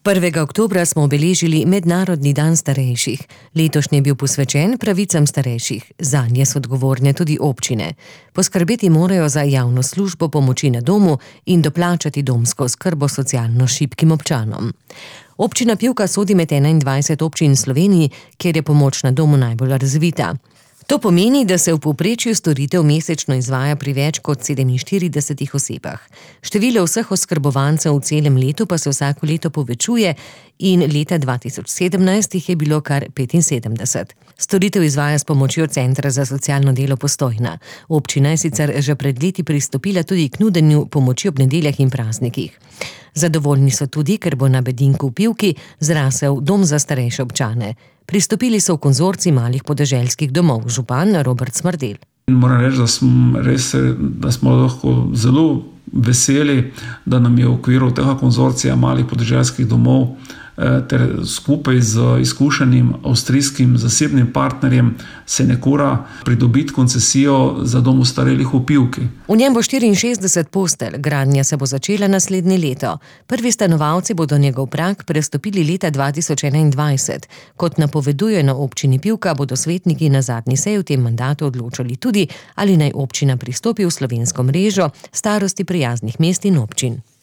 1. oktobra smo obeležili Mednarodni dan starejših. Letošnji je bil posvečen pravicam starejših. Zanje so odgovorne tudi občine. Poskrbeti morajo za javno službo pomoči na domu in doplačati domsko oskrbo socialno šibkim občanom. Občina Pivka sodi med 21 občin v Sloveniji, kjer je pomoč na domu najbolj razvita. To pomeni, da se v povprečju storitev mesečno izvaja pri več kot 47 osebah. Število vseh oskrbovancev v celem letu pa se vsako leto povečuje in leta 2017 jih je bilo kar 75. Storitev izvaja s pomočjo Centra za socialno delo Postojna. Občina je sicer že pred leti pristopila tudi k nudenju pomoči ob nedeljah in praznikih. Zadovoljni so tudi, ker bo na Bedinku v Pivki zrasel dom za starejše občane. Pristopili so v konzorcij malih podeželskih domov, župan Robert Smrdelj. Moram reči, da smo lahko zelo veseli, da nam je v okviru tega konzorcija malih podeželskih domov ter skupaj z izkušenim avstrijskim zasebnim partnerjem Senecura pridobiti koncesijo za dom ostarelih v Pivki. V njem bo 64 postelj, gradnja se bo začela naslednje leto. Prvi stanovalci bodo njegov prag prestopili leta 2021. Kot napoveduje na občini Pivka, bodo svetniki na zadnji seji v tem mandatu odločali tudi, ali naj občina pristopi v slovensko mrežo starosti prijaznih mest in občin.